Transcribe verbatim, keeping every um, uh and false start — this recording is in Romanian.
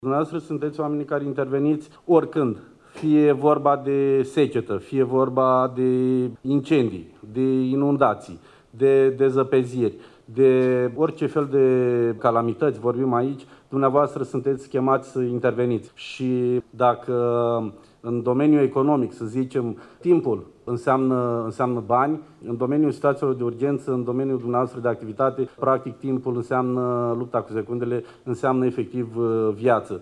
Dumneavoastră sunteți oamenii care interveniți oricând, fie vorba de secetă, fie vorba de incendii, de inundații, de dezăpeziri, de orice fel de calamități vorbim aici, dumneavoastră sunteți chemați să interveniți. Și dacă în domeniul economic, să zicem, timpul înseamnă, înseamnă bani, în domeniul situațiilor de urgență, în domeniul dumneavoastră de activitate, practic timpul înseamnă lupta cu secundele, înseamnă efectiv viață.